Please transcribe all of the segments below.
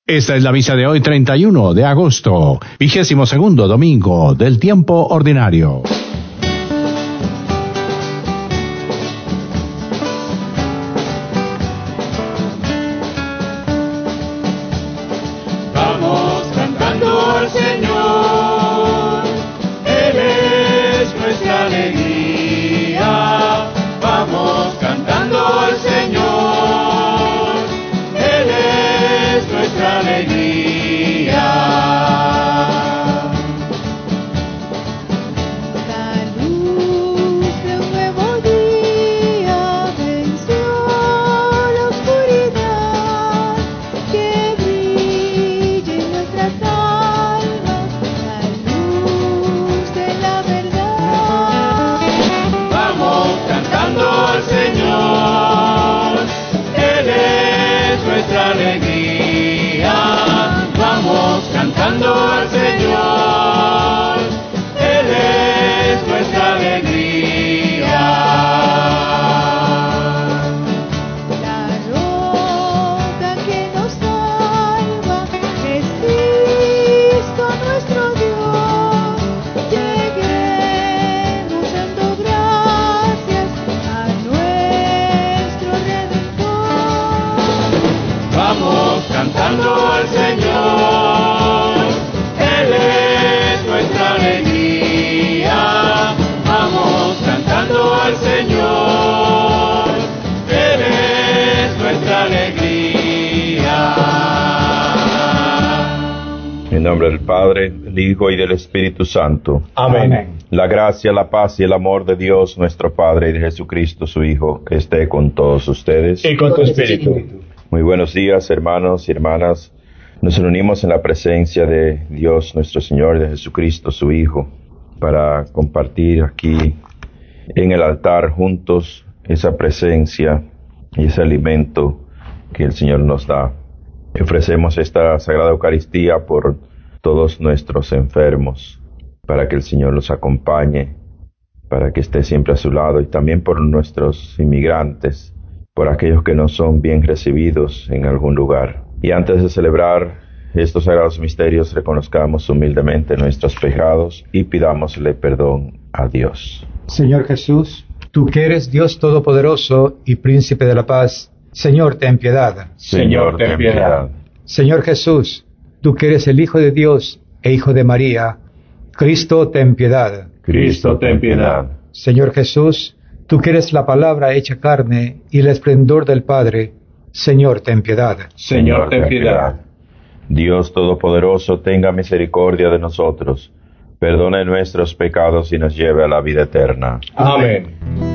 Esta es la misa de hoy, 31 de agosto, 22º domingo del tiempo ordinario. Vamos cantando al Señor, Él es nuestra alegría. Vamos cantando al Señor, Él es nuestra alegría. La luz de un nuevo día venció la oscuridad, que brille en nuestras almas la luz de la verdad. Vamos cantando al Señor, Él es nuestra alegría. Vamos cantando al Señor, Él es nuestra alegría. La roca que nos salva es Cristo nuestro Dios. Lleguemos dando gracias a nuestro Redentor. Vamos cantando al Señor, Él es nuestra alegría. Vamos cantando al Señor, Él es nuestra alegría. En nombre del Padre, del Hijo y del Espíritu Santo. Amén. La gracia, la paz y el amor de Dios nuestro Padre y de Jesucristo su Hijo esté con todos ustedes. Y con tu espíritu. Muy buenos días, hermanos y hermanas. Nos reunimos en la presencia de Dios nuestro Señor y de Jesucristo su Hijo para compartir aquí en el altar juntos esa presencia y ese alimento que el Señor nos da. Ofrecemos esta Sagrada Eucaristía por todos nuestros enfermos, para que el Señor los acompañe, para que esté siempre a su lado, y también por nuestros inmigrantes, por aquellos que no son bien recibidos en algún lugar. Y antes de celebrar estos sagrados misterios, reconozcamos humildemente nuestros pecados y pidámosle perdón a Dios. Señor Jesús, tú que eres Dios Todopoderoso y Príncipe de la Paz, Señor, ten piedad. Señor, ten piedad. Señor Jesús, tú que eres el Hijo de Dios e Hijo de María, Cristo, ten piedad. Cristo, ten piedad. Señor Jesús, tú que eres la palabra hecha carne y el esplendor del Padre, Señor, ten piedad. Señor, ten piedad. Dios Todopoderoso, tenga misericordia de nosotros, perdone nuestros pecados y nos lleve a la vida eterna. Amén.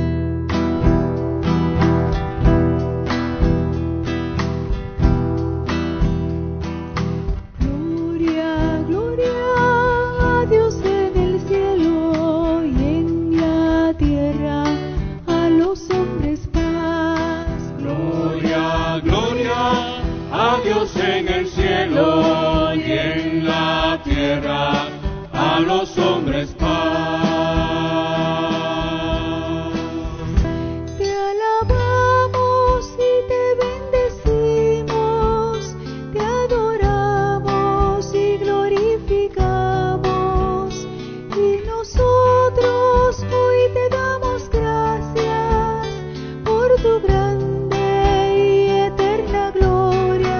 Gloria, gloria a Dios en el cielo y en la tierra a los hombres paz. Gloria, gloria a Dios en el cielo y en la tierra a los hombres paz. Te alabamos y te bendecimos, te adoramos y glorificamos, y nosotros hoy te damos gracias por tu grande y eterna gloria.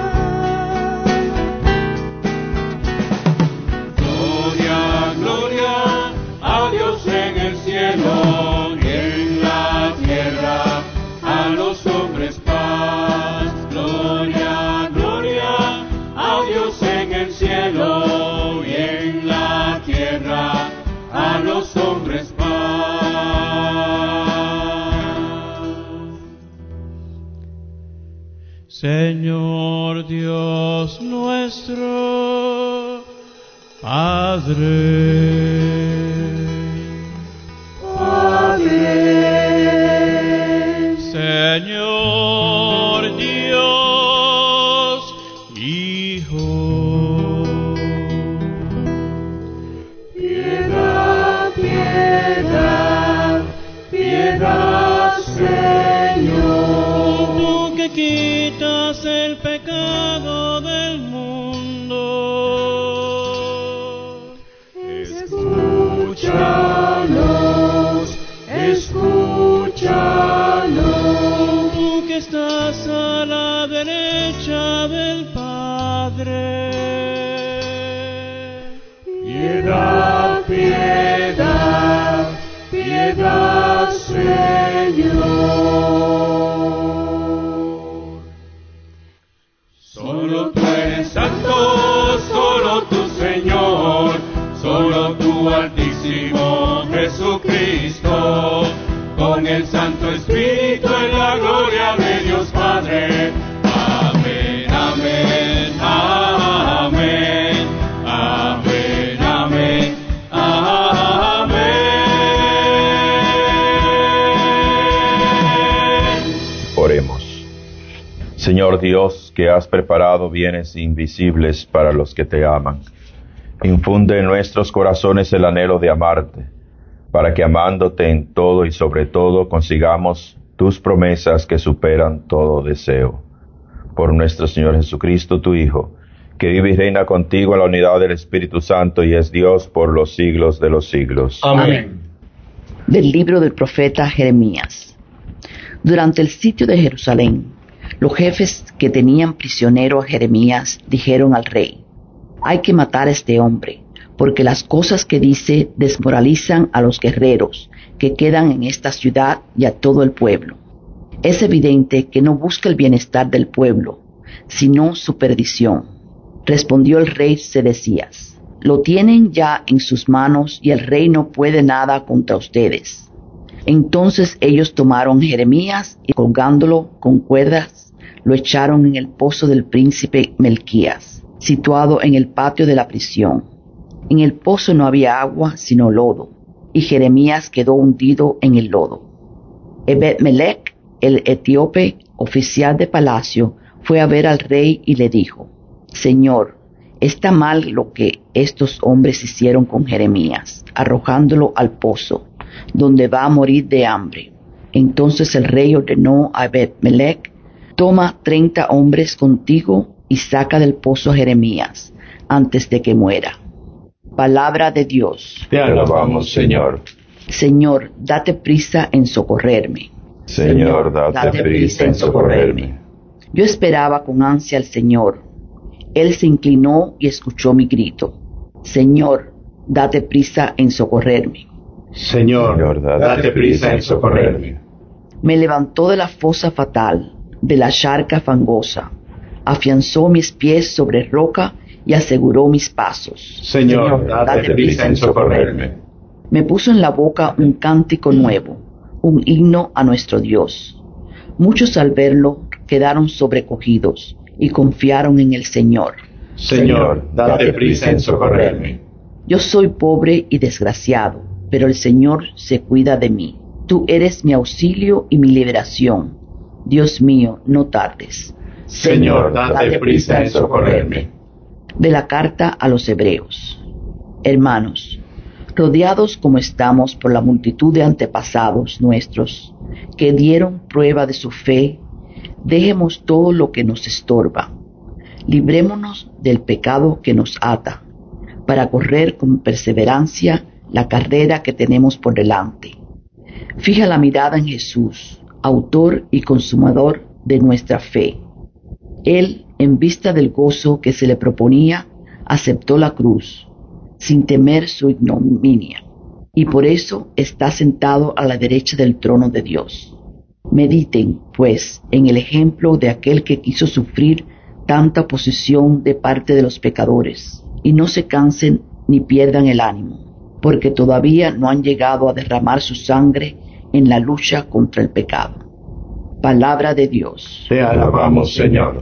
Gloria, gloria a Dios en el cielo y en la tierra a los hombres paz. Gloria, gloria a Dios en el cielo y en la tierra a los hombres paz. Señor Dios nuestro, Padre, Señor Dios, Hijo, piedad, piedad, piedad, Señor. Tú que quitas el pecado del mundo, eres santo, solo tú, Señor, solo tú, Altísimo Jesucristo, con el Santo Espíritu en la gloria de Dios Padre. Amén, amén, amén, amén, amén, amén. Oremos. Señor Dios, que has preparado bienes invisibles para los que te aman, infunde en nuestros corazones el anhelo de amarte, para que amándote en todo y sobre todo consigamos tus promesas que superan todo deseo. Por nuestro Señor Jesucristo, tu Hijo, que vive y reina contigo en la unidad del Espíritu Santo y es Dios por los siglos de los siglos. Amén. Del libro del profeta Jeremías. Durante el sitio de Jerusalén, los jefes que tenían prisionero a Jeremías dijeron al rey: hay que matar a este hombre, porque las cosas que dice desmoralizan a los guerreros que quedan en esta ciudad y a todo el pueblo. Es evidente que no busca el bienestar del pueblo, sino su perdición. Respondió el rey Sedecías: lo tienen ya en sus manos y el rey no puede nada contra ustedes. Entonces ellos tomaron a Jeremías y colgándolo con cuerdas, lo echaron en el pozo del príncipe Melquías, situado en el patio de la prisión. En el pozo no había agua sino lodo, y Jeremías quedó hundido en el lodo. Ebed-Melech, el etíope, oficial de palacio, fue a ver al rey y le dijo: Señor, está mal lo que estos hombres hicieron con Jeremías, arrojándolo al pozo, donde va a morir de hambre. Entonces el rey ordenó a Ebed-Melech: toma 30 hombres contigo y saca del pozo a Jeremías antes de que muera. Palabra de Dios. Te alabamos, Señor. Señor, date prisa en socorrerme. Señor, date prisa en socorrerme. Yo esperaba con ansia al Señor. Él se inclinó y escuchó mi grito. Señor, date prisa en socorrerme. Señor, date prisa en socorrerme. Me levantó de la fosa fatal, de la charca fangosa, afianzó mis pies sobre roca y aseguró mis pasos. Señor, date prisa en socorrerme. Me puso en la boca un cántico nuevo, un himno a nuestro Dios. Muchos al verlo quedaron sobrecogidos y confiaron en el Señor. Señor, date prisa en socorrerme. Yo soy pobre y desgraciado, pero el Señor se cuida de mí. Tú eres mi auxilio y mi liberación. Dios mío, no tardes. Señor, date prisa en socorrerme. De la carta a los Hebreos. Hermanos, rodeados como estamos por la multitud de antepasados nuestros que dieron prueba de su fe, dejemos todo lo que nos estorba. Librémonos del pecado que nos ata, para correr con perseverancia la carrera que tenemos por delante. Fija la mirada en Jesús, autor y consumador de nuestra fe. Él, en vista del gozo que se le proponía, aceptó la cruz, sin temer su ignominia, y por eso está sentado a la derecha del trono de Dios. Mediten, pues, en el ejemplo de aquel que quiso sufrir tanta oposición de parte de los pecadores, y no se cansen ni pierdan el ánimo, porque todavía no han llegado a derramar su sangre en la lucha contra el pecado. Palabra de Dios. Te alabamos, Señor.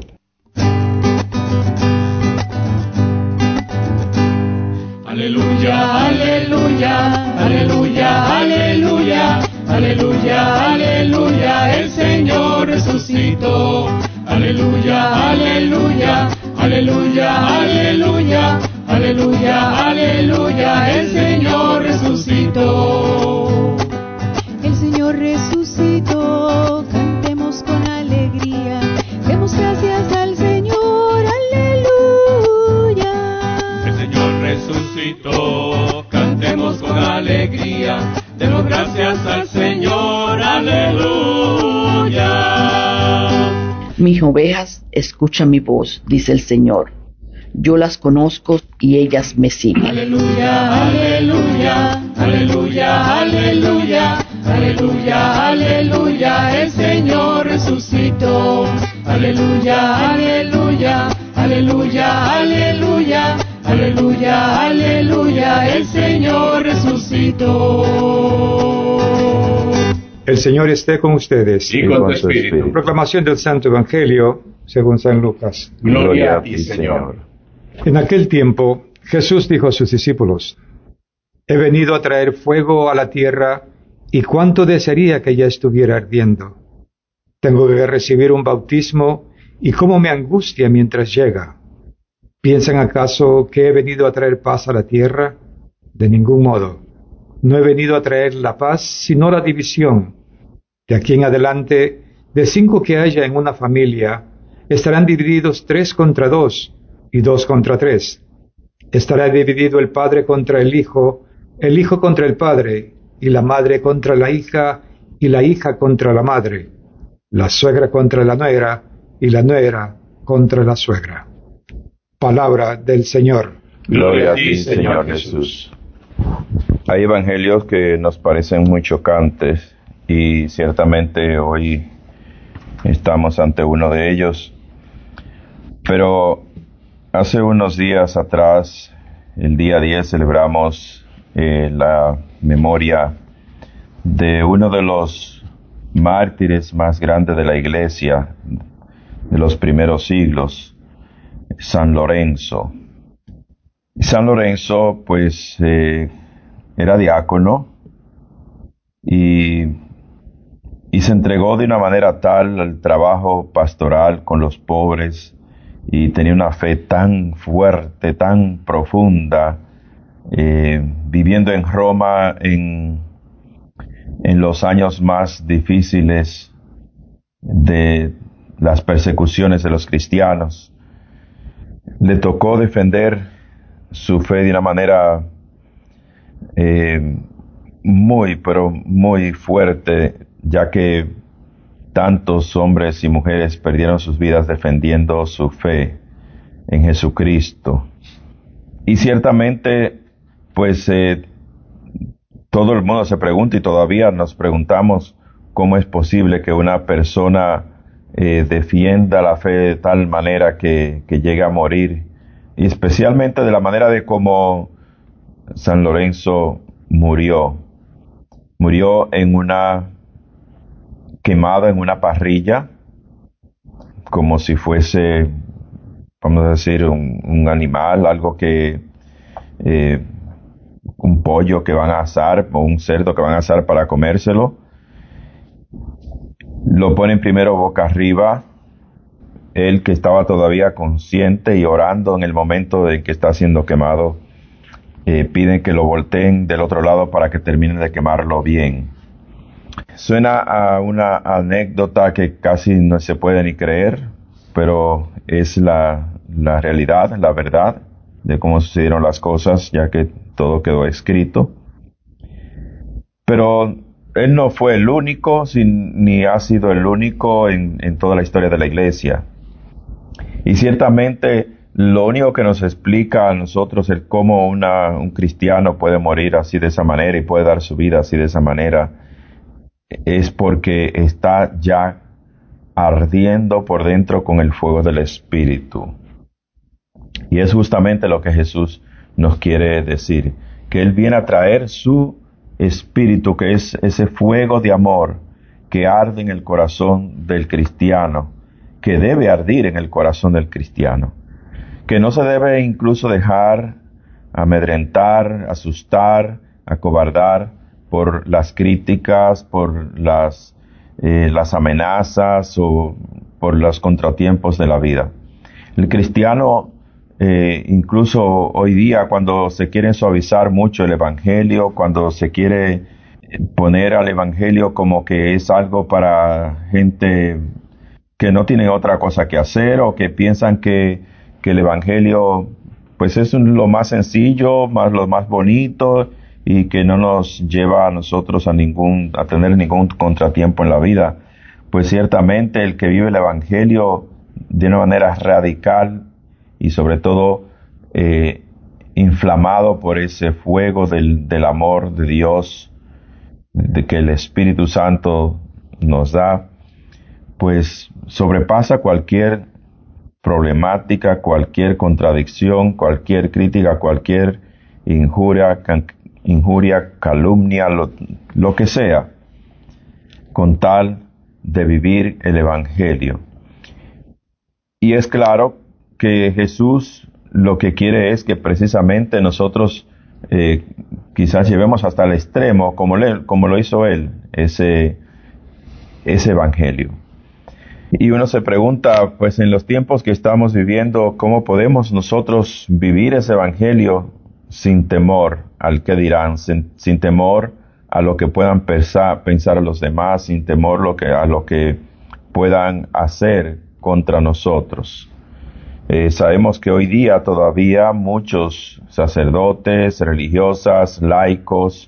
Aleluya, aleluya, aleluya, aleluya, aleluya, aleluya, el Señor resucitó. Aleluya, aleluya, aleluya, aleluya, aleluya, aleluya, el Señor resucitó. El Señor resucitó, cantemos con alegría, demos gracias al Señor, aleluya. El Señor resucitó, cantemos con alegría, demos gracias al Señor, aleluya. Mis ovejas escuchan mi voz, dice el Señor. Yo las conozco y ellas me siguen. Aleluya, aleluya, aleluya, aleluya, aleluya, aleluya, el Señor resucitó. resucitó. Aleluya, aleluya, aleluya, aleluya, aleluya, aleluya, el Señor resucitó. El Señor esté con ustedes. Y con tu espíritu. Proclamación del Santo Evangelio según San Lucas. Gloria a ti, Señor. En aquel tiempo, Jesús dijo a sus discípulos: He venido a traer fuego a la tierra, y cuánto desearía que ya estuviera ardiendo. Tengo que recibir un bautismo, y cómo me angustia mientras llega. ¿Piensan acaso que he venido a traer paz a la tierra? De ningún modo. No he venido a traer la paz, sino la división. De aquí en adelante, de 5 que haya en una familia, estarán divididos 3 contra 2, y 2 contra 3. Estará dividido el padre contra el hijo contra el padre, y la madre contra la hija, y la hija contra la madre, la suegra contra la nuera, y la nuera contra la suegra. Palabra del Señor. Gloria a ti, Señor Jesús. Hay evangelios que nos parecen muy chocantes y ciertamente hoy estamos ante uno de ellos. Pero hace unos días atrás, el día 10, celebramos la memoria de uno de los mártires más grandes de la Iglesia de los primeros siglos, San Lorenzo. San Lorenzo, pues, era diácono y se entregó de una manera tal al trabajo pastoral con los pobres, y tenía una fe tan fuerte, tan profunda, viviendo en Roma en los años más difíciles de las persecuciones de los cristianos. Le tocó defender su fe de una manera pero muy fuerte, ya que tantos hombres y mujeres perdieron sus vidas defendiendo su fe en Jesucristo. Y ciertamente, pues, todo el mundo se pregunta, y todavía nos preguntamos, cómo es posible que una persona defienda la fe de tal manera que llegue a morir, y especialmente de la manera de cómo San Lorenzo murió quemado en una parrilla, como si fuese, vamos a decir, un animal, algo que, un pollo que van a asar, o un cerdo que van a asar para comérselo. Lo ponen primero boca arriba, él que estaba todavía consciente y orando en el momento en que está siendo quemado. Piden que lo volteen del otro lado para que terminen de quemarlo bien. Suena a una anécdota que casi no se puede ni creer, pero es la realidad, la verdad de cómo sucedieron las cosas, ya que todo quedó escrito. Pero él no fue el único, ni ha sido el único en toda la historia de la Iglesia. Y ciertamente lo único que nos explica a nosotros el cómo un cristiano puede morir así de esa manera y puede dar su vida así de esa manera es porque está ya ardiendo por dentro con el fuego del Espíritu. Y es justamente lo que Jesús nos quiere decir, que Él viene a traer su Espíritu, que es ese fuego de amor que arde en el corazón del cristiano, que debe ardir en el corazón del cristiano, que no se debe incluso dejar amedrentar, asustar, acobardar por las críticas, por las amenazas o por los contratiempos de la vida. El cristiano, incluso hoy día, cuando se quiere suavizar mucho el Evangelio, cuando se quiere poner al Evangelio como que es algo para gente que no tiene otra cosa que hacer, o que piensan que el Evangelio pues es lo más sencillo, lo más bonito, y que no nos lleva a nosotros a tener ningún contratiempo en la vida. Pues ciertamente el que vive el Evangelio de una manera radical y sobre todo inflamado por ese fuego del amor de Dios, de que el Espíritu Santo nos da, pues sobrepasa cualquier problemática, cualquier contradicción, cualquier crítica, cualquier injuria, calumnia, lo que sea, con tal de vivir el Evangelio. Y es claro que Jesús lo que quiere es que precisamente nosotros quizás llevemos hasta el extremo, como lo hizo Él, ese Evangelio. Y uno se pregunta, pues en los tiempos que estamos viviendo, ¿cómo podemos nosotros vivir ese Evangelio sin temor al que dirán, sin temor a lo que puedan pensar los demás, sin temor a lo que puedan hacer contra nosotros? Sabemos que hoy día todavía muchos sacerdotes, religiosas, laicos,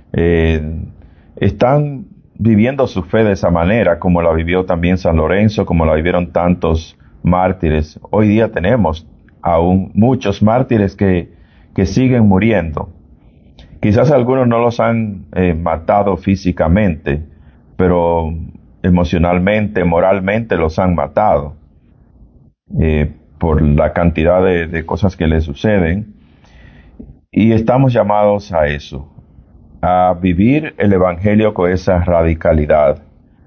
están viviendo su fe de esa manera, como la vivió también San Lorenzo, como la vivieron tantos mártires. Hoy día tenemos aún muchos mártires que siguen muriendo. Quizás algunos no los han matado físicamente, pero emocionalmente, moralmente los han matado por la cantidad de cosas que les suceden. Y estamos llamados a eso, a vivir el Evangelio con esa radicalidad,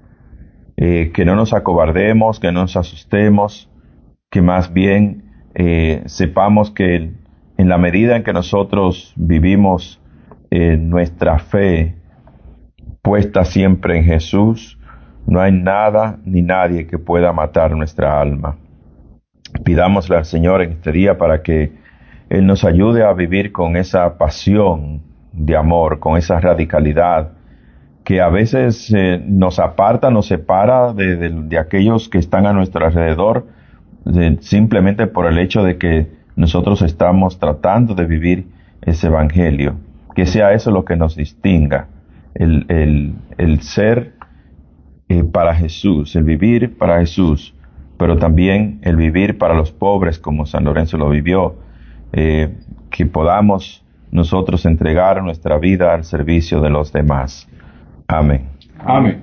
que no nos acobardemos, que no nos asustemos, que más bien sepamos que en la medida en que nosotros vivimos nuestra fe puesta siempre en Jesús, no hay nada ni nadie que pueda matar nuestra alma. Pidámosle al Señor en este día para que Él nos ayude a vivir con esa pasión de amor, con esa radicalidad que a veces nos aparta, nos separa de aquellos que están a nuestro alrededor, simplemente por el hecho de que nosotros estamos tratando de vivir ese Evangelio. Que sea eso lo que nos distinga, el ser para Jesús, el vivir para Jesús, pero también el vivir para los pobres como San Lorenzo lo vivió, que podamos nosotros entregar nuestra vida al servicio de los demás. Amén. Amén.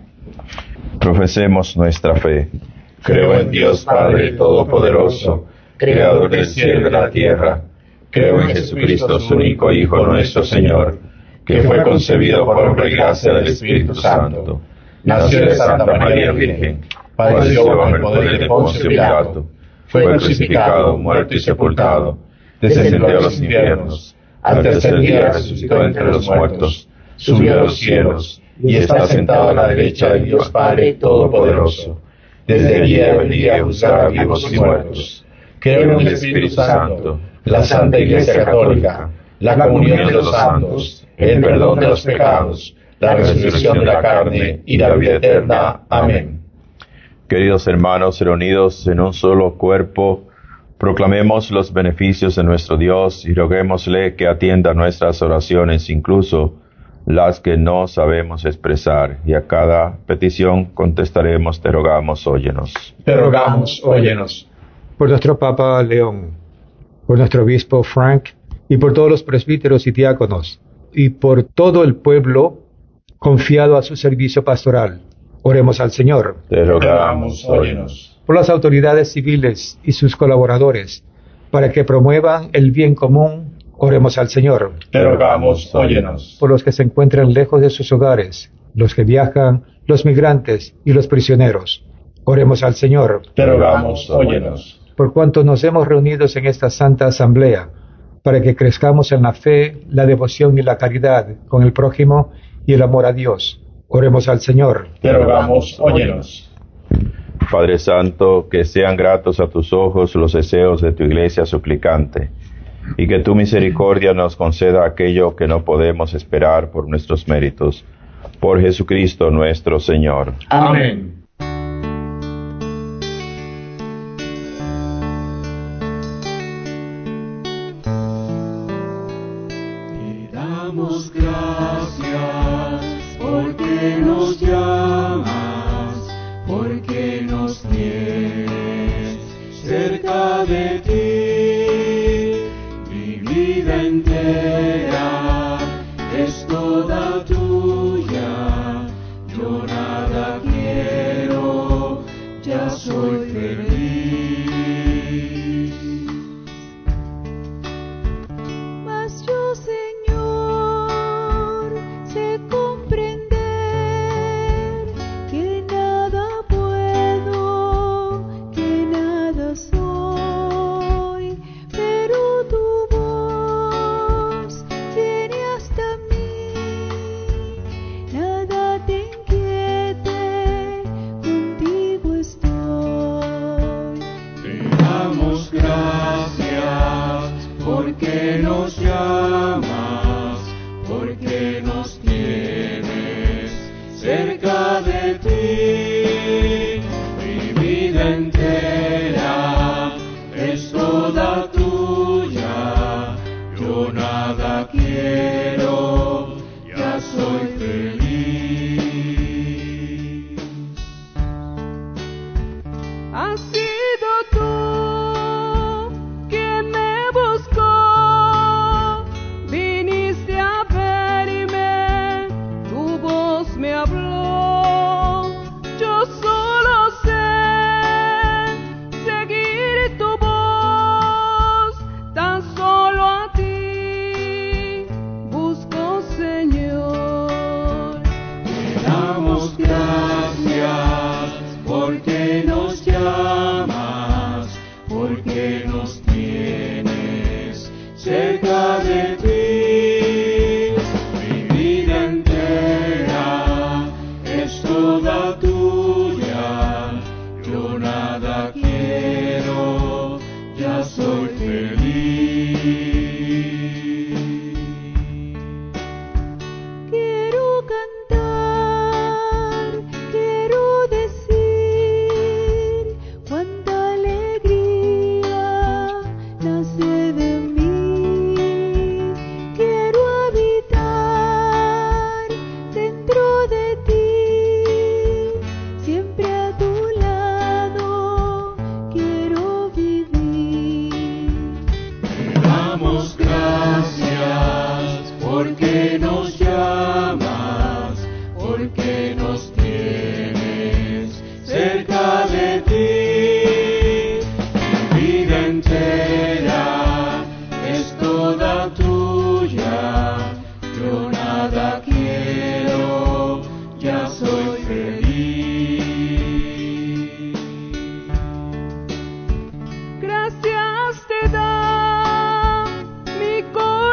Profesemos nuestra fe. Creo en Dios Padre Todopoderoso, Creador del cielo y de la tierra. Creo en Jesucristo, su único Hijo, nuestro Señor, que fue concebido por obra y gracia del Espíritu Santo. Nació de Santa María Virgen, padeció bajo el poder de Poncio Pilato, fue crucificado, muerto y sepultado, descendió a los infiernos, al tercer día resucitó entre los muertos, subió a los cielos, y está sentado a la derecha de Dios Padre Todopoderoso. Desde allí vendría a juzgar a vivos y muertos. Creo en el Espíritu Santo, la Santa Iglesia Católica, la comunión de los santos, el perdón de los pecados, la resurrección de la carne y la vida eterna. Amén. Queridos hermanos, reunidos en un solo cuerpo, proclamemos los beneficios de nuestro Dios y roguémosle que atienda nuestras oraciones, incluso las que no sabemos expresar, y a cada petición contestaremos: te rogamos, óyenos. Te rogamos, óyenos. Por nuestro Papa León, por nuestro obispo Frank, y por todos los presbíteros y diáconos, y por todo el pueblo confiado a su servicio pastoral. Oremos al Señor. Te rogamos, óyenos. Por las autoridades civiles y sus colaboradores, para que promuevan el bien común. Oremos al Señor. Te rogamos, óyenos. Por los que se encuentran lejos de sus hogares, los que viajan, los migrantes y los prisioneros. Oremos al Señor. Te rogamos, óyenos. Por cuanto nos hemos reunido en esta santa asamblea, para que crezcamos en la fe, la devoción y la caridad con el prójimo y el amor a Dios. Oremos al Señor. Te rogamos, óyenos. Padre Santo, que sean gratos a tus ojos los deseos de tu iglesia suplicante, y que tu misericordia nos conceda aquello que no podemos esperar por nuestros méritos. Por Jesucristo nuestro Señor. Amén. Te damos gracias porque nos llamas, porque nos tienes cerca de ti. Mi vida entera es toda tuya, yo nada quiero porque nos llamas, porque nos tienes cerca de ti. Mi vida entera es toda tuya, yo nada quiero, ya soy feliz. Has sido tú quien me buscó, viniste a verme, tu voz me habló. Yo solo sé seguir tu voz, tan solo a ti busco, Señor. Te damos gracias porque nos llamas, porque nos tienes cerca de ti. Mi vida entera es toda tuya, yo nada quiero, ya soy feliz. Quiero cantar, quiero decir cuánta alegría nace de mí. Quiero habitar dentro de ti, siempre a tu lado quiero vivir. Te damos gracias porque nos llamas, porque nos tienes cerca de ti. Mi vida entera es toda tuya, yo nada quiero, ya soy feliz. Gracias te da mi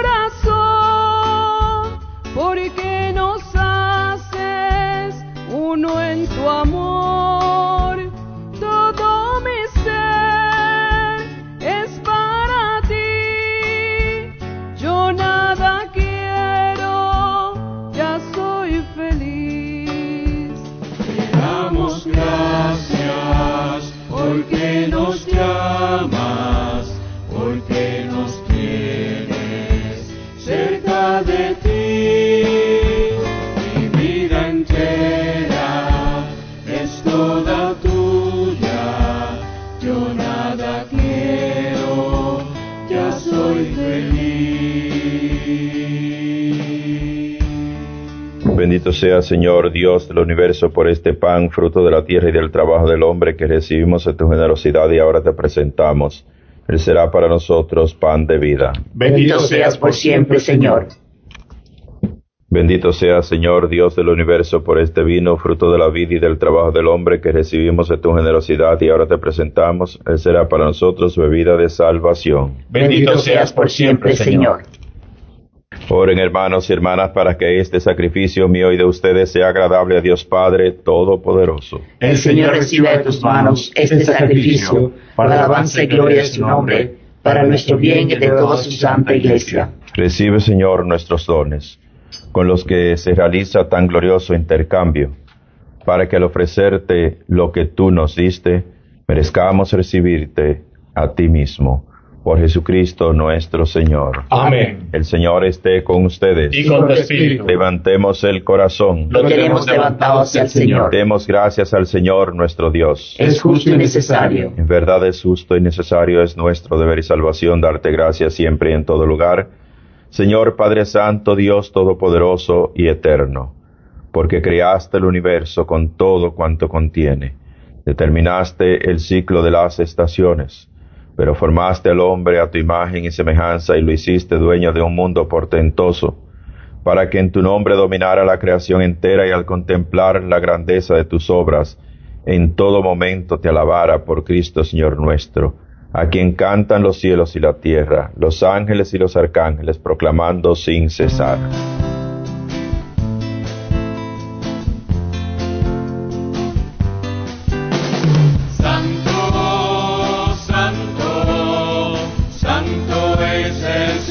corazón, porque nos haces uno en tu amor. Todo mi ser es para ti, yo nada quiero, ya soy feliz. Te damos gracias porque nos llamas, porque nos tienes cerca de ti. Mi vida entera es toda tuya, yo nada quiero, ya soy feliz. Bendito sea, Señor, Dios del universo, por este pan, fruto de la tierra y del trabajo del hombre, que recibimos en tu generosidad y ahora te presentamos. Él será para nosotros pan de vida. Bendito seas por siempre, Señor. Bendito sea, Señor, Dios del universo, por este vino, fruto de la vida y del trabajo del hombre, que recibimos en tu generosidad y ahora te presentamos. Él será para nosotros bebida de salvación. Bendito seas por siempre, Señor. Oren, hermanos y hermanas, para que este sacrificio mío y de ustedes sea agradable a Dios Padre Todopoderoso. El Señor reciba de tus manos este sacrificio para alabanza y gloria de su nombre, para nuestro bien y de toda su santa Iglesia. Recibe, Señor, nuestros dones, con los que se realiza tan glorioso intercambio, para que al ofrecerte lo que tú nos diste, merezcamos recibirte a ti mismo. Por Jesucristo nuestro Señor. Amén. El Señor esté con ustedes. Y con tu espíritu. Levantemos el corazón. Lo tenemos levantado hacia el Señor. Demos gracias al Señor nuestro Dios. Es justo y necesario. En verdad es justo y necesario, es nuestro deber y salvación darte gracias siempre y en todo lugar, Señor Padre Santo, Dios Todopoderoso y Eterno, porque creaste el universo con todo cuanto contiene, determinaste el ciclo de las estaciones, pero formaste al hombre a tu imagen y semejanza y lo hiciste dueño de un mundo portentoso, para que en tu nombre dominara la creación entera y al contemplar la grandeza de tus obras, en todo momento te alabara por Cristo Señor nuestro, a quien cantan los cielos y la tierra, los ángeles y los arcángeles, proclamando sin cesar. Santo, santo, santo es el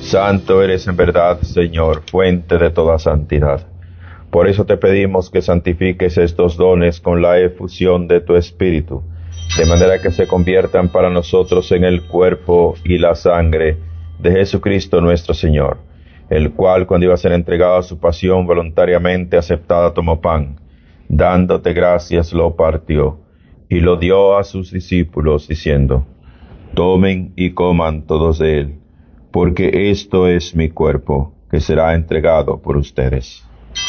Santo eres en verdad, Señor, fuente de toda santidad. Por eso te pedimos que santifiques estos dones con la efusión de tu Espíritu, de manera que se conviertan para nosotros en el cuerpo y la sangre de Jesucristo nuestro Señor, el cual, cuando iba a ser entregado a su pasión voluntariamente aceptada, tomó pan, dándote gracias lo partió, y lo dio a sus discípulos, diciendo: tomen y coman todos de él, porque esto es mi cuerpo, que será entregado por ustedes.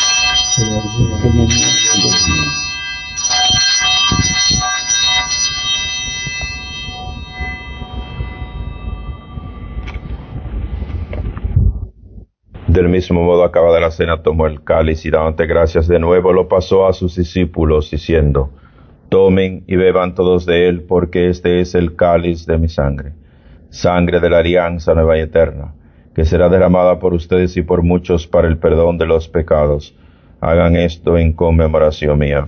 Del mismo modo, acabada la cena, tomó el cáliz y dándote gracias de nuevo, lo pasó a sus discípulos, diciendo: tomen y beban todos de él, porque este es el cáliz de mi sangre, sangre de la alianza nueva y eterna, que será derramada por ustedes y por muchos para el perdón de los pecados. Hagan esto en conmemoración mía.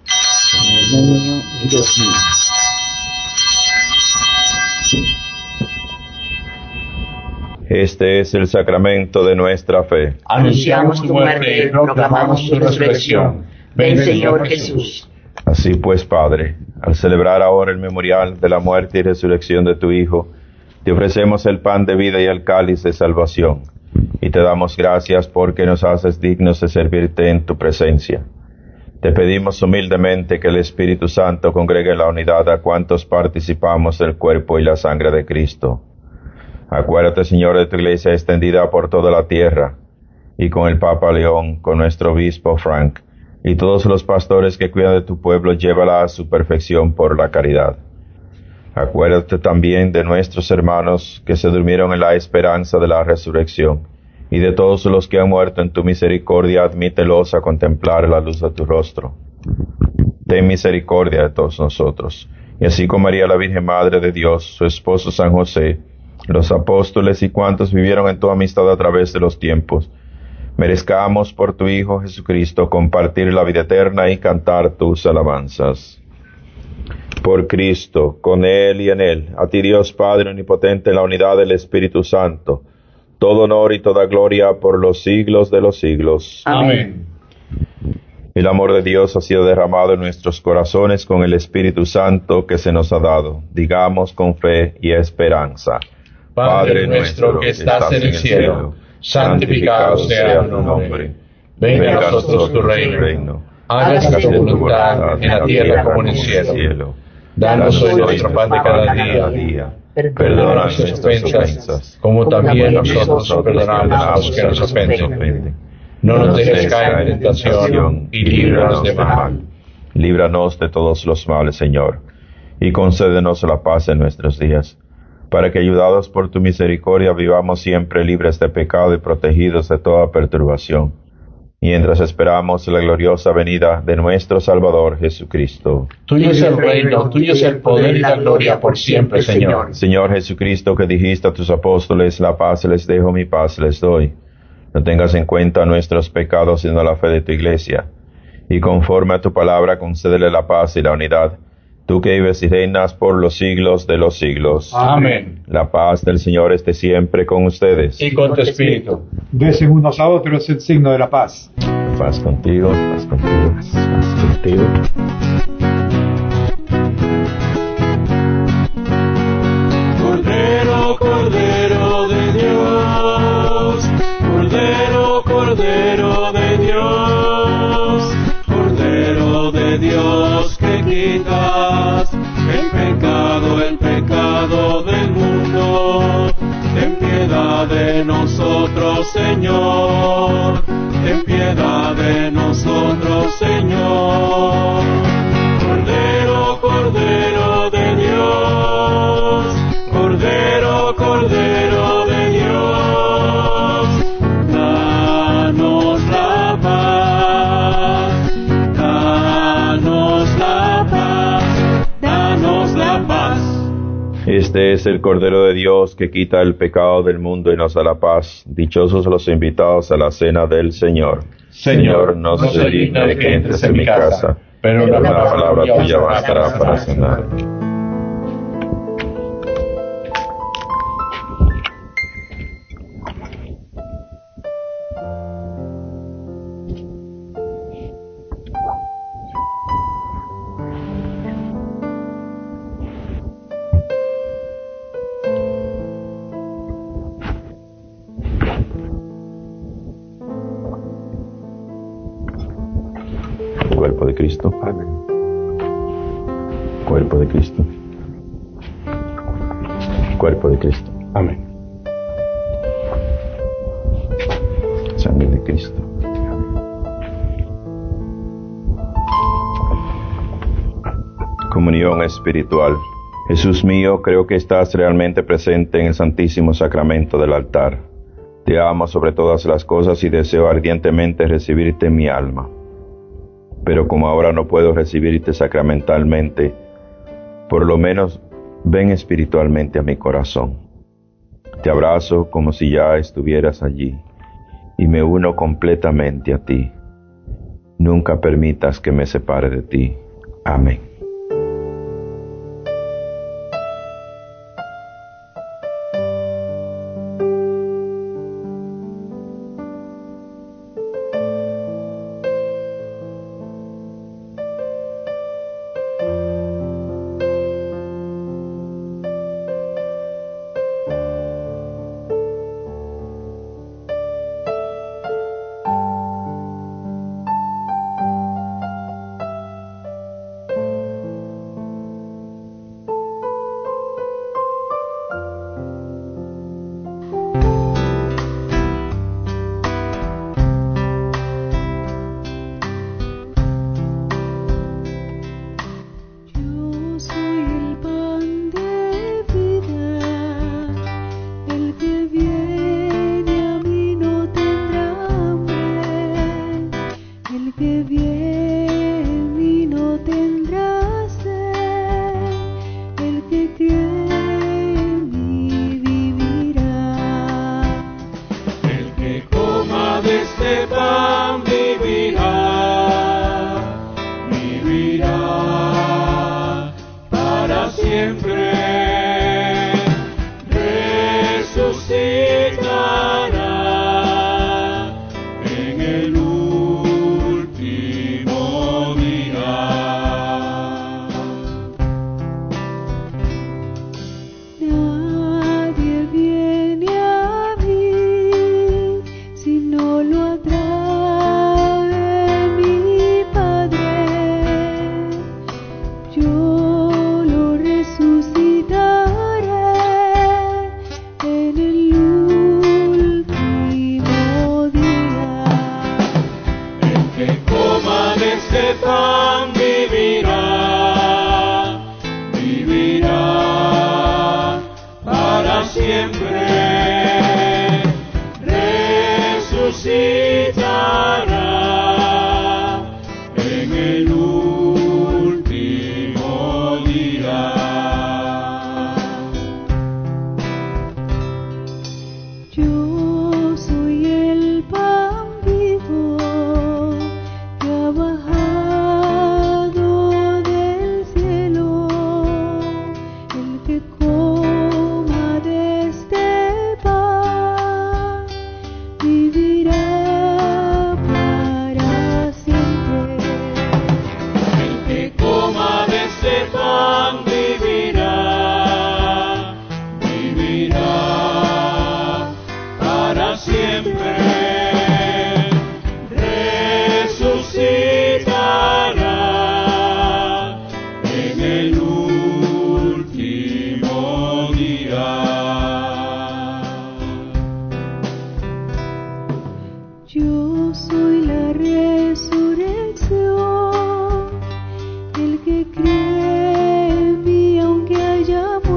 Este es el sacramento de nuestra fe. Anunciamos tu muerte y proclamamos tu resurrección. Ven, Señor Jesús. Así pues, Padre, al celebrar ahora el memorial de la muerte y resurrección de tu Hijo, te ofrecemos el pan de vida y el cáliz de salvación, y te damos gracias porque nos haces dignos de servirte en tu presencia. Te pedimos humildemente que el Espíritu Santo congregue en la unidad a cuantos participamos del cuerpo y la sangre de Cristo. Acuérdate, Señor, de tu Iglesia extendida por toda la tierra, y con el Papa León, con nuestro obispo Frank, y todos los pastores que cuidan de tu pueblo, llévala a su perfección por la caridad. Acuérdate también de nuestros hermanos que se durmieron en la esperanza de la resurrección, y de todos los que han muerto en tu misericordia, admítelos a contemplar la luz de tu rostro. Ten misericordia de todos nosotros, y así como María la Virgen Madre de Dios, su esposo San José, los apóstoles y cuantos vivieron en tu amistad a través de los tiempos, merezcamos por tu Hijo Jesucristo compartir la vida eterna y cantar tus alabanzas. Por Cristo, con Él y en Él, a ti Dios Padre omnipotente, en la unidad del Espíritu Santo, todo honor y toda gloria por los siglos de los siglos. Amén. El amor de Dios ha sido derramado en nuestros corazones con el Espíritu Santo que se nos ha dado. Digamos con fe y esperanza: Padre nuestro que estás en el cielo, santificado sea tu nombre. Venga a nosotros tu reino. Hágase tu voluntad en la tierra como en el cielo. Danos hoy nuestro pan de cada día. Perdona nuestras ofensas, como también nosotros perdonamos a los que nos ofenden. No nos dejes caer en tentación y líbranos de mal. Líbranos de todos los males, Señor, y concédenos la paz en nuestros días, para que, ayudados por tu misericordia, vivamos siempre libres de pecado y protegidos de toda perturbación, mientras esperamos la gloriosa venida de nuestro Salvador Jesucristo. Tuyo es el reino, tuyo es el poder y la gloria por siempre, Señor. Señor Jesucristo, que dijiste a tus apóstoles: la paz les dejo, mi paz les doy. No tengas en cuenta nuestros pecados, sino la fe de tu Iglesia, y conforme a tu palabra concédele la paz y la unidad, tú que vives y reinas por los siglos de los siglos. Amén. La paz del Señor esté siempre con ustedes. Y con tu espíritu. Desen unos a otros el signo de la paz. Paz contigo, paz contigo, paz contigo. Cordero, Cordero de Dios, Cordero, Cordero de Dios, Cordero de Dios que quitas el pecado del mundo. Ten piedad de nosotros, Señor, ten piedad de nosotros, Señor. Cordero, Cordero de Dios, Cordero, Cordero de Dios, danos la paz, danos la paz, danos la paz. Este es el Cordero de Dios que quita el pecado del mundo y nos da la paz. Dichosos los invitados a la cena del Señor. Señor, no soy digno de que entres en mi casa, pero una palabra tuya bastará para sanar. Cuerpo de Cristo. Amén. Cuerpo de Cristo. Cuerpo de Cristo. Amén. Sangre de Cristo. Comunión espiritual. Jesús mío, creo que estás realmente presente en el Santísimo Sacramento del altar. Te amo sobre todas las cosas y deseo ardientemente recibirte en mi alma. Pero como ahora no puedo recibirte sacramentalmente, por lo menos ven espiritualmente a mi corazón. Te abrazo como si ya estuvieras allí y me uno completamente a ti. Nunca permitas que me separe de ti. Amén.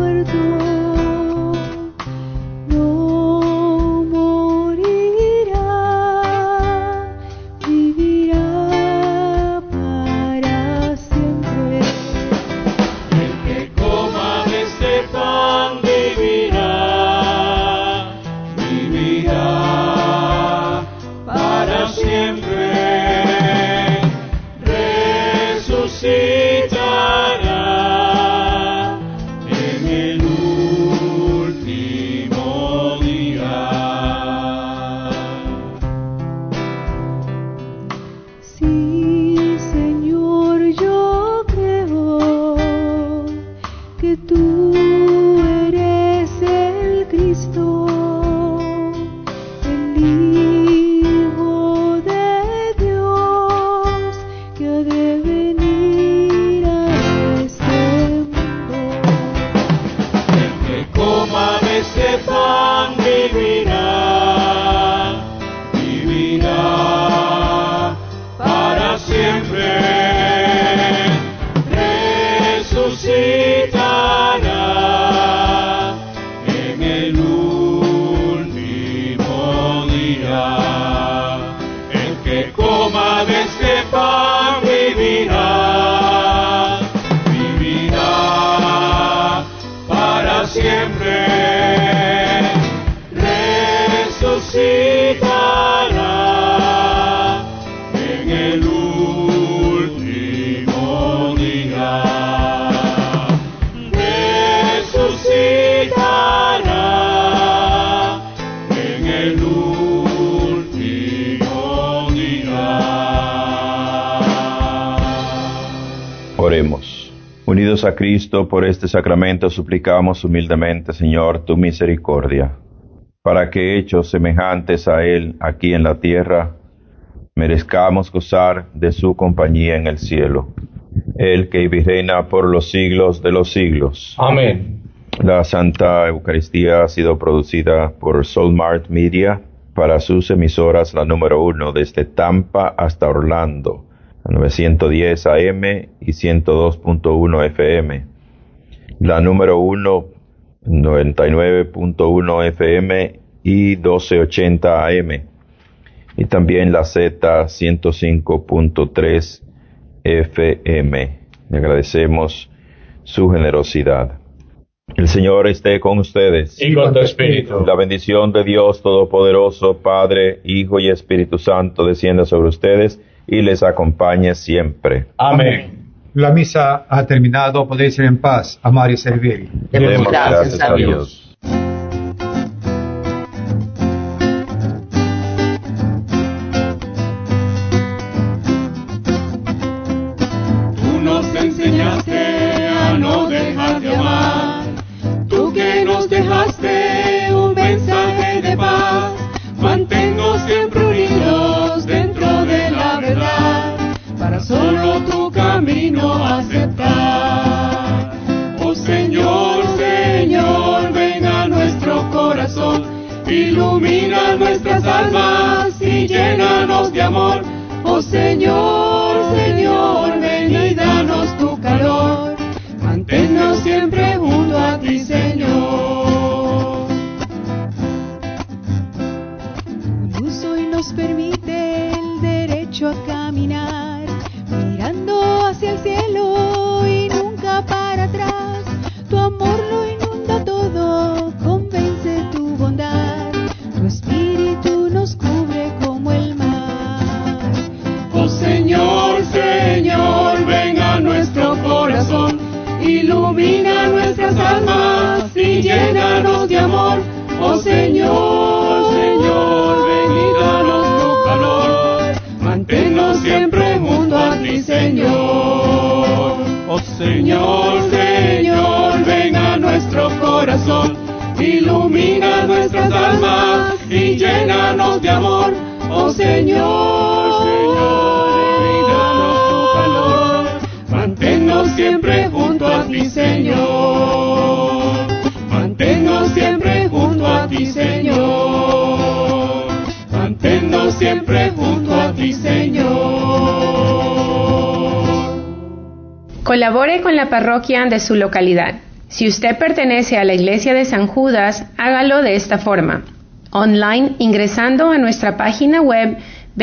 No morirá. gloria. El que coma de este pan vivirá, vivirá para siempre. Resucitará en el último día. Resucitará en el último día. Oremos. Unidos a Cristo por este sacramento, suplicamos humildemente, Señor, tu misericordia, para que, hechos semejantes a Él aquí en la tierra, merezcamos gozar de su compañía en el cielo. Él que vive y reina por los siglos de los siglos. Amén. La Santa Eucaristía ha sido producida por Soulmart Media para sus emisoras, la número 1 desde Tampa hasta Orlando, a 910 AM y 102.1 FM. La número 1, 99.1 FM y 1280 AM. Y también la Z 105.3 FM. Le agradecemos su generosidad. El Señor esté con ustedes. Y con tu espíritu. La bendición de Dios Todopoderoso, Padre, Hijo y Espíritu Santo, descienda sobre ustedes y les acompañe siempre. Amén. La misa ha terminado, podéis ir en paz, amar y servir. Demos gracias a Dios. Tú nos enseñaste a no dejar de amar, tú que nos dejaste un mensaje de paz. Manténnos siempre unidos dentro de la verdad, para solo tu camino aceptar. Oh Señor, Señor, ven a nuestro corazón, ilumina nuestras almas y llénanos de amor. Oh Señor, Señor, ven y danos tu calor, manténnos siempre junto a ti, Señor. Luz hoy nos permite el derecho a caminar, mirando hacia el cielo y nunca para atrás. Tu amor lo inunda todo, convence tu bondad, tu espíritu nos cubre como el mar. Oh Señor, Señor, ven a nuestro corazón, ilumina nuestras almas y llénanos de amor. Oh Señor, Señor, ven y danos tu calor, manténnos siempre junto a ti, Señor. Oh Señor, Señor, ven a nuestro corazón, ilumina nuestras almas y llénanos de amor. Oh Señor, Señor, ven y danos tu calor, manténnos siempre junto a ti, Señor. Manténnos siempre junto a ti, Señor. Manténnos siempre junto a ti, Señor. Colabore con la parroquia de su localidad. Si usted pertenece a la Iglesia de San Judas, hágalo de esta forma: online, ingresando a nuestra página web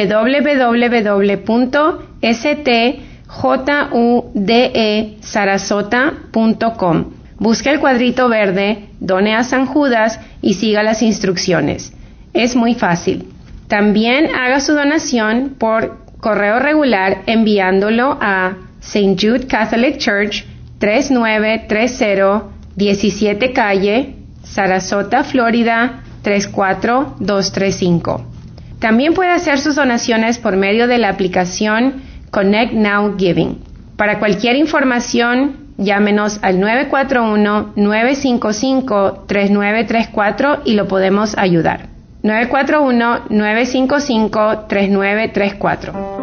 www.stjudesarasota.com. Busque el cuadrito verde, done a San Judas y siga las instrucciones. Es muy fácil. También haga su donación por correo regular enviándolo a St. Jude Catholic Church, 3930 17 Calle, Sarasota, Florida, 34235. También puede hacer sus donaciones por medio de la aplicación Connect Now Giving. Para cualquier información, llámenos al 941-955-3934 y lo podemos ayudar. 941-955-3934.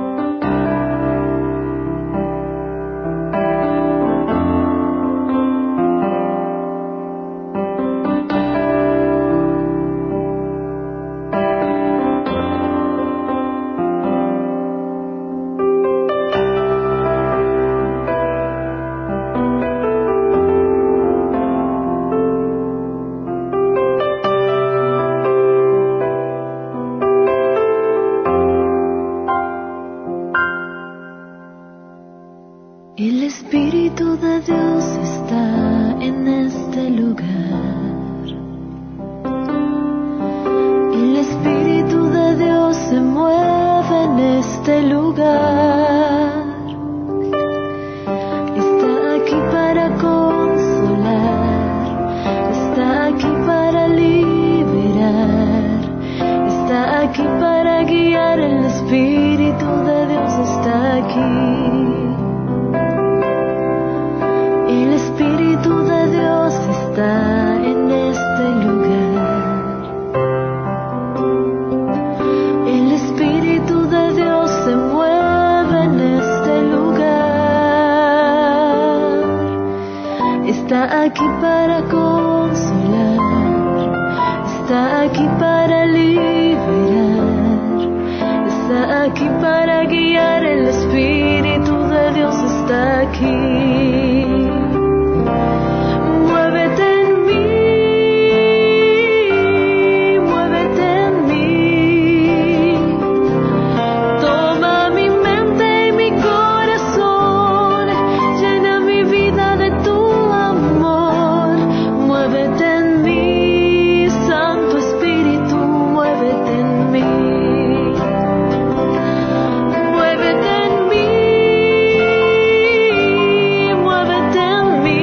aquí para guiar, el Espíritu de Dios está aquí. El Espíritu de Dios está en este lugar. El Espíritu de Dios se mueve en este lugar. Está aquí para consolar, está aquí para liberar, está aquí para guiar, el Espíritu de Dios está aquí. Muévete en mí, muévete en mí. Toma mi mente y mi corazón, llena mi vida de tu amor. Muévete en mí, Santo Espíritu, muévete en mí. Muévete en mí, muévete en mí.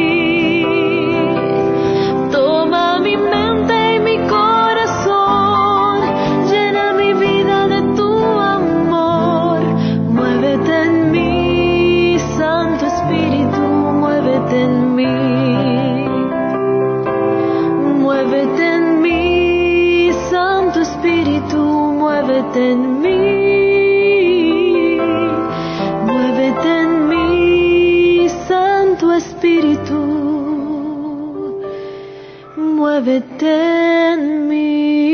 Toma mi mente y mi corazón, llena mi vida de tu amor. Muévete en mí, Santo Espíritu, muévete en mí. Muévete en mí, Santo Espíritu, muévete en mí. Muévete en mí, Santo Espíritu, muévete en mí.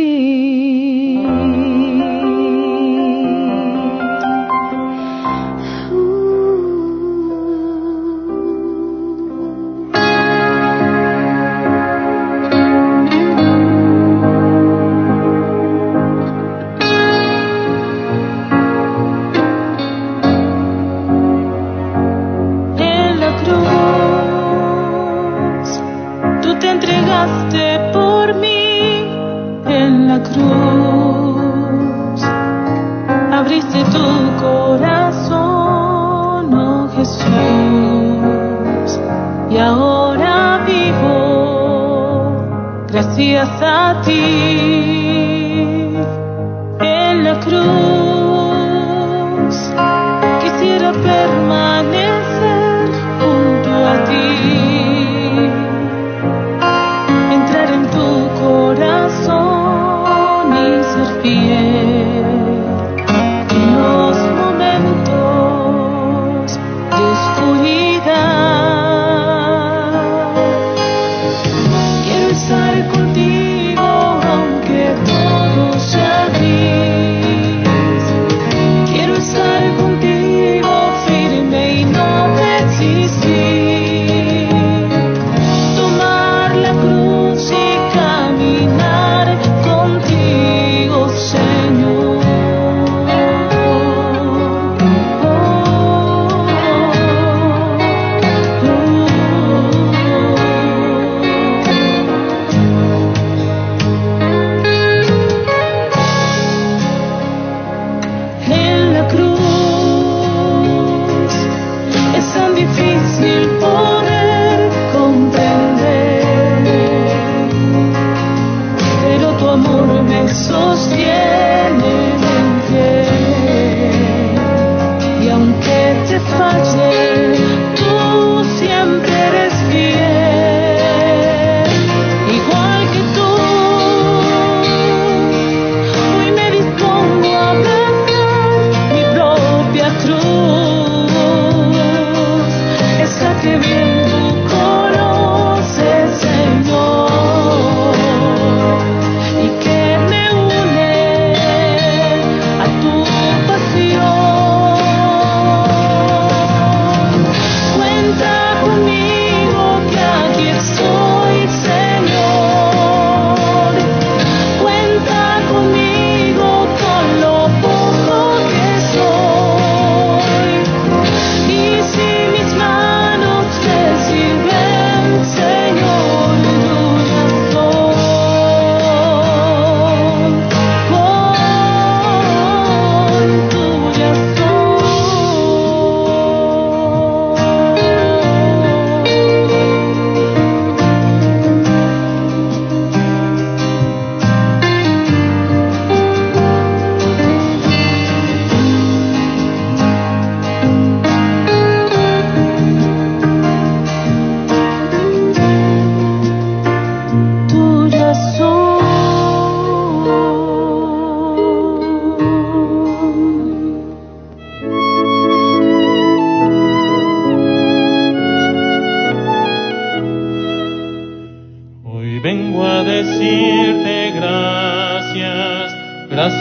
En la cruz, tú te entregaste por mí. En la cruz, abriste tu corazón, oh Jesús. Y ahora vivo gracias a ti. En la cruz, quisiera permanecer junto a ti, entrar en tu corazón y ser fiel en los momentos de oscuridad. Quiero estar contigo aunque todo sea gris. Quiero estar contigo firme y no desistir. Tomar la cruz y caminar contigo, Señor.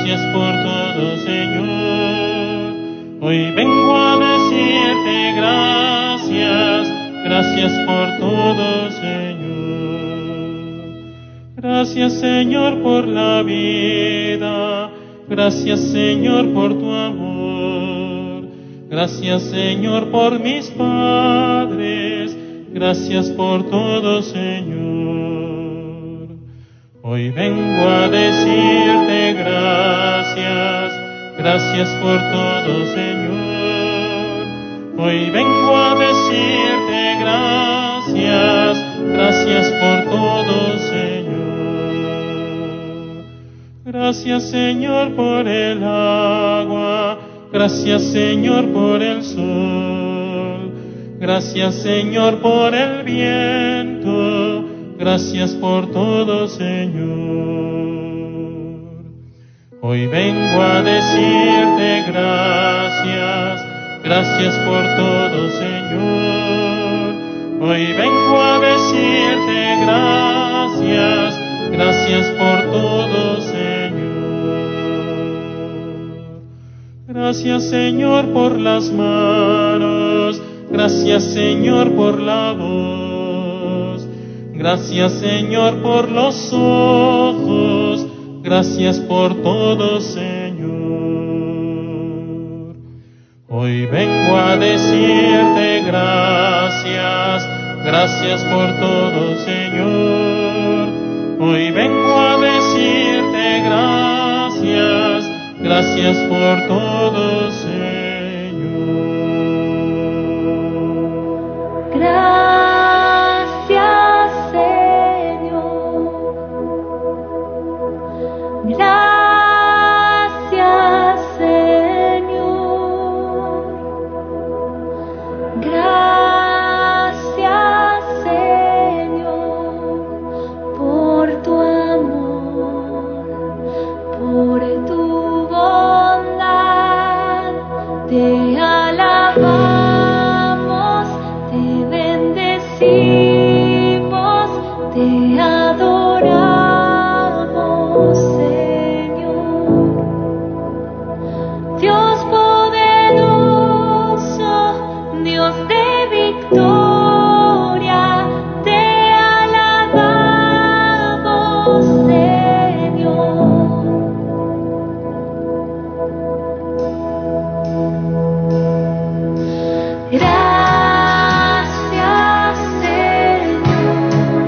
Gracias por todo, Señor. Hoy vengo a decirte gracias. Gracias por todo, Señor. Gracias, Señor, por la vida. Gracias, Señor, por tu amor. Gracias, Señor, por mis padres. Gracias por todo, Señor. Hoy vengo a decirte gracias. Gracias por todo, Señor. Hoy vengo a decirte gracias. Gracias por todo, Señor. Gracias, Señor, por el agua. Gracias, Señor, por el sol. Gracias, Señor, por el viento. Gracias por todo, Señor. Hoy vengo a decirte gracias. Gracias por todo, Señor. Hoy vengo a decirte gracias. Gracias por todo, Señor. Gracias, Señor, por las manos. Gracias, Señor, por la voz. Gracias, Señor, por los ojos. Gracias por todo, Señor. Hoy vengo a decirte gracias. Gracias por todo, Señor. Hoy vengo a decirte gracias. Gracias por todo, Señor. Gracias, Señor. Gracias, Señor. Gracias, Señor, por tu amor, por tu bondad. Te alabamos, te bendecimos, te adoramos, Señor. Dios poderoso, Dios de victoria, te alabamos, Señor. Gracias, Señor.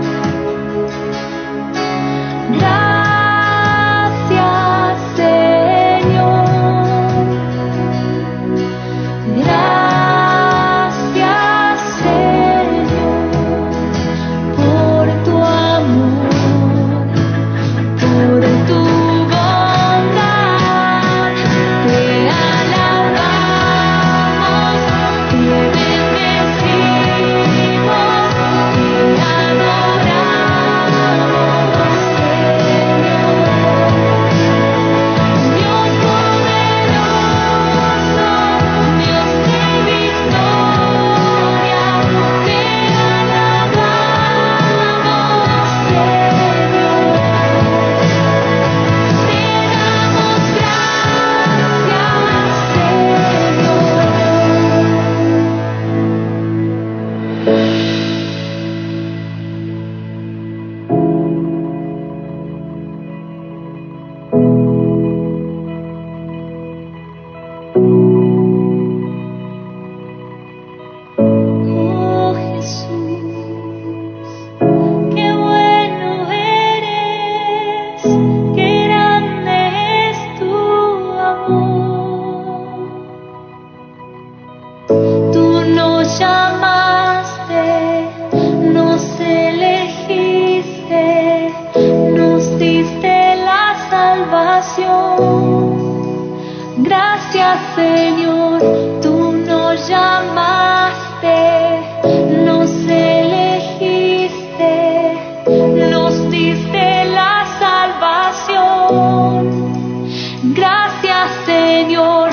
Gracias, Señor. Gracias, Señor, por tu amor, por tu bondad. Te alabamos, te bendecimos, te adoramos, Señor. Dios poderoso, Dios de victoria, te alabamos, Señor. Te damos gracias, oh Jesús, qué bueno eres, qué grande es tu amor. Tú nos llamaste, nos elegiste, nos diste la salvación. Gracias, Señor, tú nos llamaste, nos elegiste, nos diste la salvación. Gracias, Señor.